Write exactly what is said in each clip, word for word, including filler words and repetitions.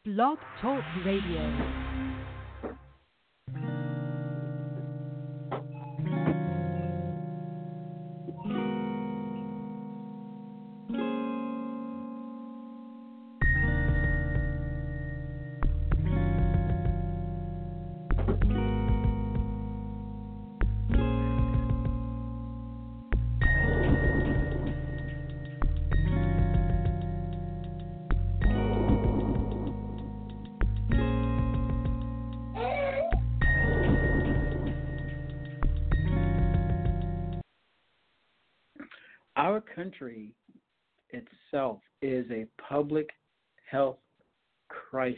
Blog Talk Radio. Our country itself is a public health crisis.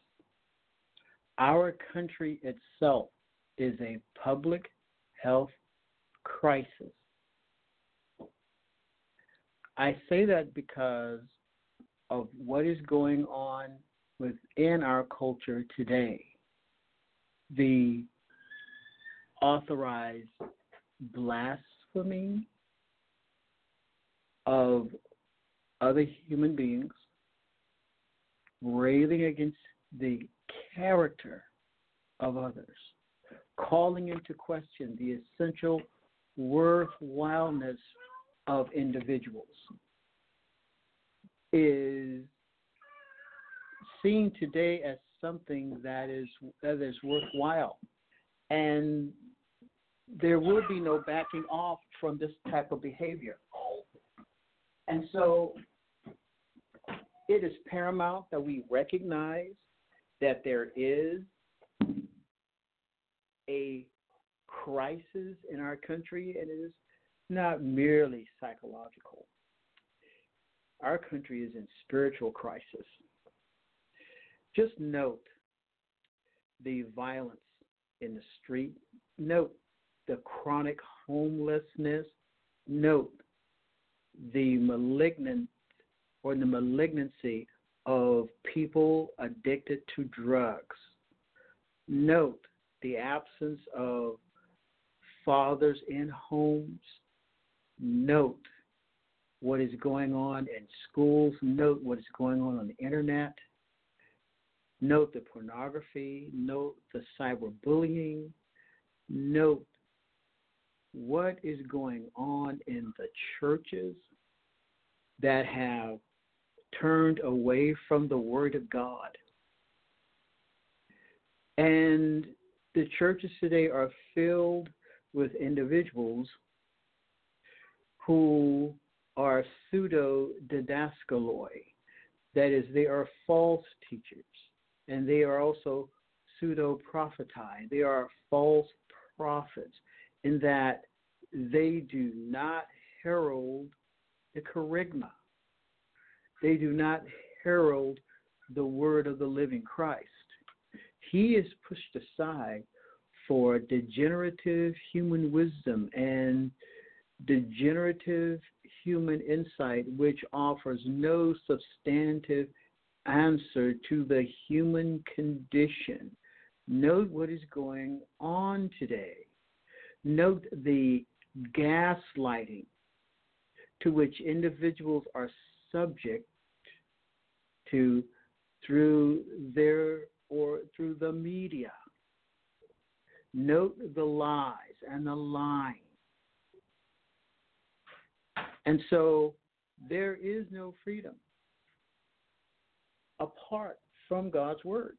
Our country itself is a public health crisis. I say that because of what is going on within our culture today. The authorized blasphemy of other human beings, railing against the character of others, calling into question the essential worthwhileness of individuals, is seen today as something that is that is worthwhile. And there will be no backing off from this type of behavior. And so it is paramount that we recognize that there is a crisis in our country, and it is not merely psychological. Our country is in spiritual crisis. Just note the violence in the street. Note the chronic homelessness. Note the malignant or the malignancy of people addicted to drugs. Note the absence of fathers in homes. Note what is going on in schools. Note what is going on on the internet. Note the pornography. Note the cyberbullying. Note what is going on in the churches that have turned away from the Word of God. And the churches today are filled with individuals who are pseudo-didaskaloi. That is, they are false teachers, and they are also pseudo-propheti. They are false prophets, in that they do not herald the kerygma. They do not herald the word of the living Christ. He is pushed aside for degenerative human wisdom and degenerative human insight, which offers no substantive answer to the human condition. Note what is going on today. Note the gaslighting to which individuals are subject to through their or through the media. Note the lies and the lying. And so there is no freedom apart from God's word.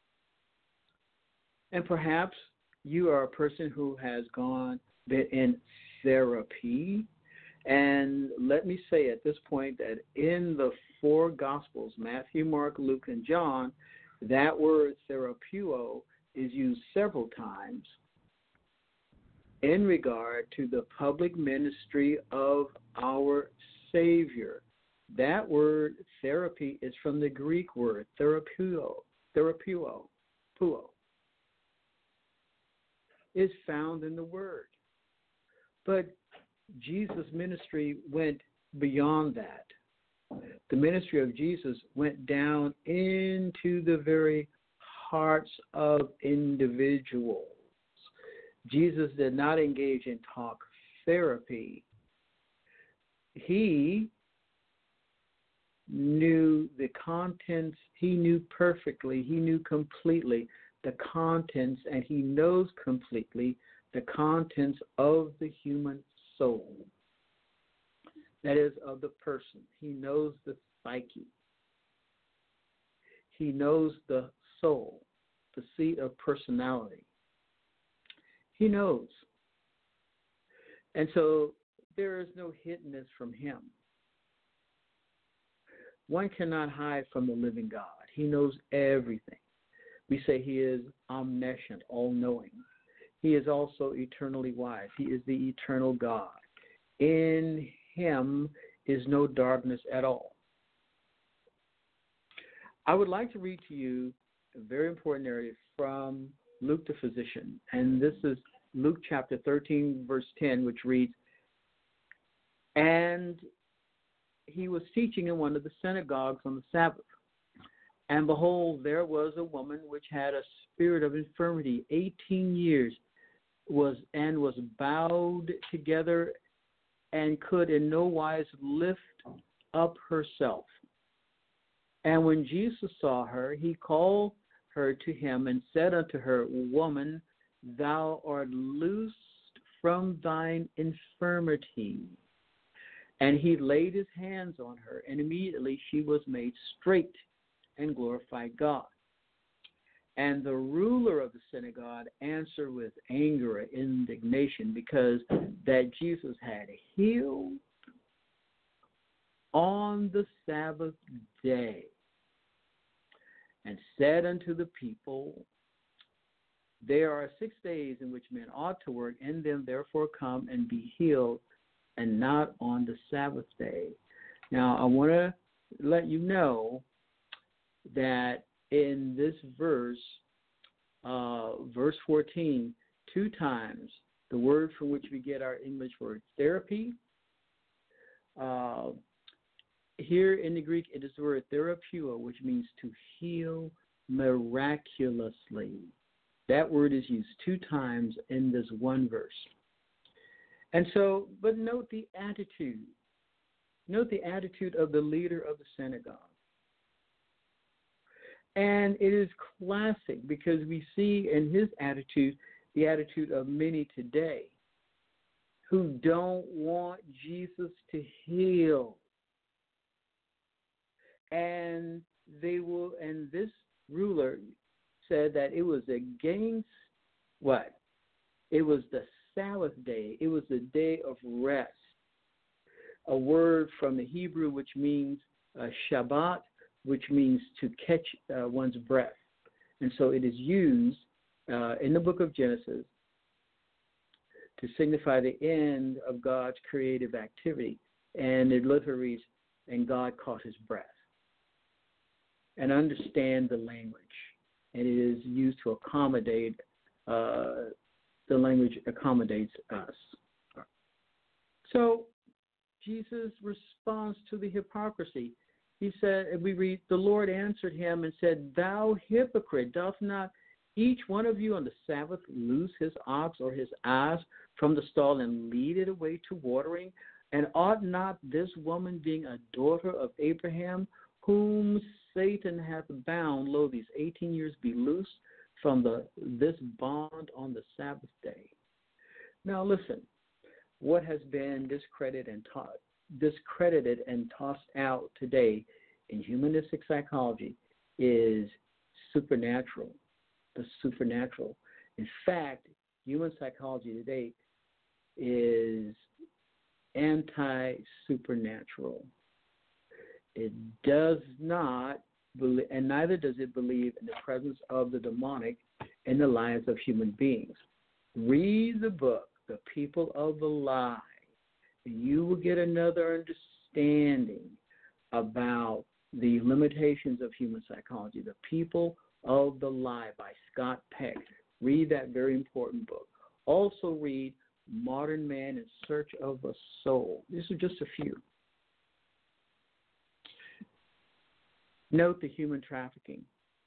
And perhaps you are a person who has gone been in therapy. And let me say at this point that in the four Gospels, Matthew, Mark, Luke, and John, that word therapeuo is used several times in regard to the public ministry of our Savior. That word therapy is from the Greek word therapeuo, therapeuo, puo. Is found in the Word. But Jesus' ministry went beyond that. The ministry of Jesus went down into the very hearts of individuals. Jesus did not engage in talk therapy. He knew the contents, he knew perfectly, he knew completely the contents, and he knows completely the contents of the human soul. That is, of the person. He knows the psyche. He knows the soul, the seat of personality. He knows. And so there is no hiddenness from him. One cannot hide from the living God. He knows everything. We say he is omniscient, all-knowing. He is also eternally wise. He is the eternal God. In him is no darkness at all. I would like to read to you a very important area from Luke the physician, and this is Luke chapter thirteen, verse ten, which reads, "And he was teaching in one of the synagogues on the Sabbath. And behold, there was a woman which had a spirit of infirmity eighteen years, was and was bowed together, and could in no wise lift up herself. And when Jesus saw her, he called her to him and said unto her, Woman, thou art loosed from thine infirmity. And he laid his hands on her, and immediately she was made straight and glorified God. And the ruler of the synagogue answered with anger and indignation, because that Jesus had healed on the Sabbath day, and said unto the people, There are six days in which men ought to work, in them therefore come and be healed, and not on the Sabbath day. Now, I want to let you know that in this verse, uh, verse fourteen, two times, the word from which we get our English word therapy, uh, here in the Greek, it is the word therapeuo, which means to heal miraculously. That word is used two times in this one verse. And so, but note the attitude. Note the attitude of the leader of the synagogue. And it is classic because we see in his attitude the attitude of many today who don't want Jesus to heal. And they will, and this ruler said that it was against what? It was the Sabbath day. It was the day of rest. A word from the Hebrew which means uh, Shabbat, which means to catch uh, one's breath. And so it is used uh, in the book of Genesis to signify the end of God's creative activity. And it literally reads, and God caught his breath. And understand the language. And it is used to accommodate, uh, the language accommodates us. So Jesus responds to the hypocrisy. He said, and we read, the Lord answered him and said, Thou hypocrite, doth not each one of you on the Sabbath loose his ox or his ass from the stall and lead it away to watering? And ought not this woman, being a daughter of Abraham, whom Satan hath bound, lo, these eighteen years be loosed from the this bond on the Sabbath day? Now listen, what has been discredited and taught, discredited and tossed out today in humanistic psychology is supernatural, the supernatural. In fact, human psychology today is anti-supernatural. It does not believe, and neither does it believe in the presence of the demonic in the lives of human beings. Read the book, The People of the Lie, and you will get another understanding about the limitations of human psychology. The People of the Lie by Scott Peck. Read that very important book. Also read Modern Man in Search of a Soul. These are just a few. Note the human trafficking.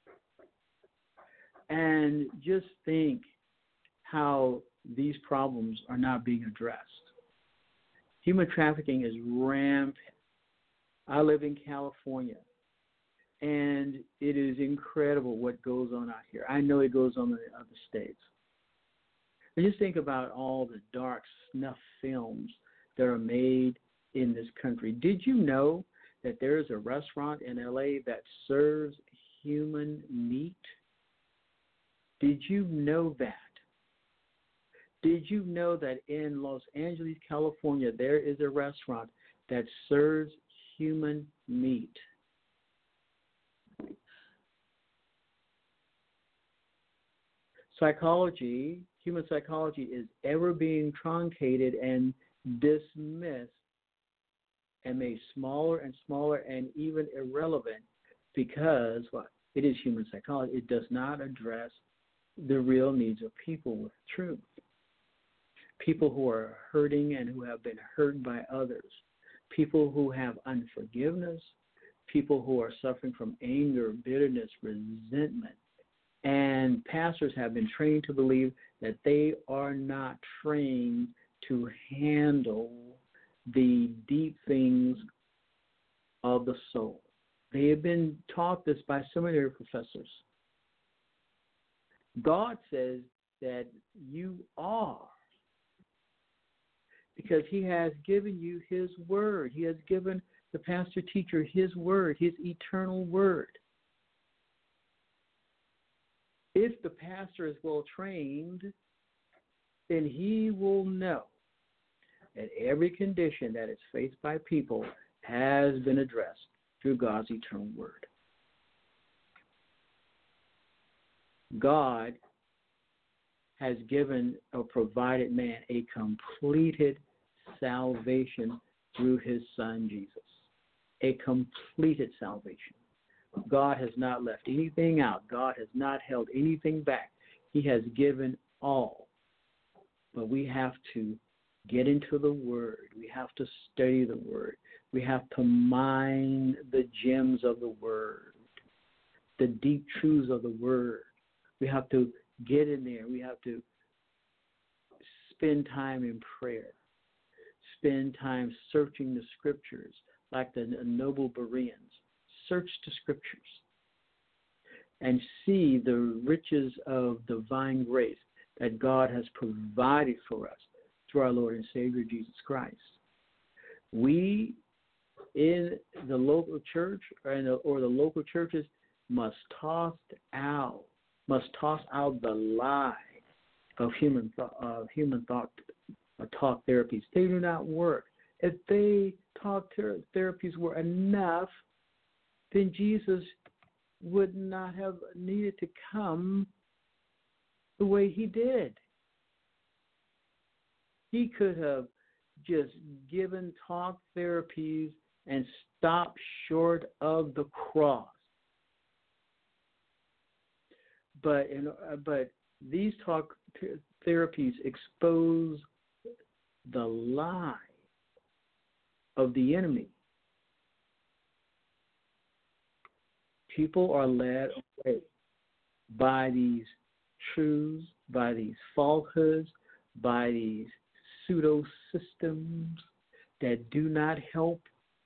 And just think how these problems are not being addressed. Human trafficking is rampant. I live in California, and it is incredible what goes on out here. I know it goes on in the other states. And just think about all the dark snuff films that are made in this country. Did you know that there is a restaurant in L A that serves human meat? Did you know that? Did you know that in Los Angeles, California, there is a restaurant that serves human meat? Psychology, human psychology, is ever being truncated and dismissed and made smaller and smaller and even irrelevant because what? It is human psychology. It does not address the real needs of people with truth. People who are hurting and who have been hurt by others. People who have unforgiveness. People who are suffering from anger, bitterness, resentment. And pastors have been trained to believe that they are not trained to handle the deep things of the soul. They have been taught this by seminary professors. God says that you are, because he has given you his word. He has given the pastor teacher his word, his eternal word. If the pastor is well trained, then he will know that every condition that is faced by people has been addressed through God's eternal word. God has given or provided man a completed salvation through his son Jesus. A completed salvation. God has not left anything out. God has not held anything back. He has given all. But we have to get into the Word. We have to study the Word. We have to mine the gems of the Word, the deep truths of the Word. We have to get in there. We have to spend time in prayer, spend time searching the Scriptures like the noble Bereans. Search the Scriptures and see the riches of divine grace that God has provided for us through our Lord and Savior Jesus Christ. We in the local church or, in the, or the local churches must toss out, must toss out the lie of human th- uh, human thought uh, talk therapies. They do not work. If they talk ter- therapies were enough, then Jesus would not have needed to come the way he did. He could have just given talk therapies and stopped short of the cross. But in, uh, but these talk th- therapies expose the lie of the enemy. People are led away by these truths, by these falsehoods, by these pseudo systems that do not help.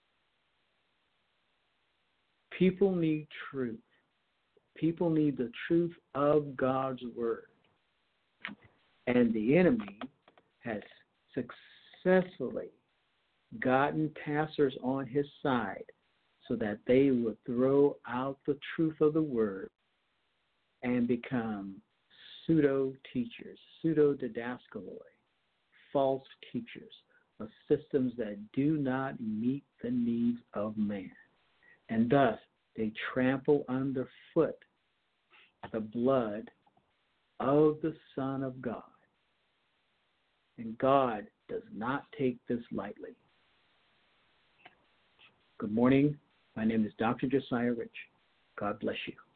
People need truth. People need the truth of God's word. And the enemy has successfully gotten pastors on his side so that they would throw out the truth of the word and become pseudo-teachers, pseudo-didaskaloi, false teachers of systems that do not meet the needs of man. And thus, they trample underfoot the blood of the Son of God. And God does not take this lightly. Good morning. My name is Doctor Josiah Rich. God bless you.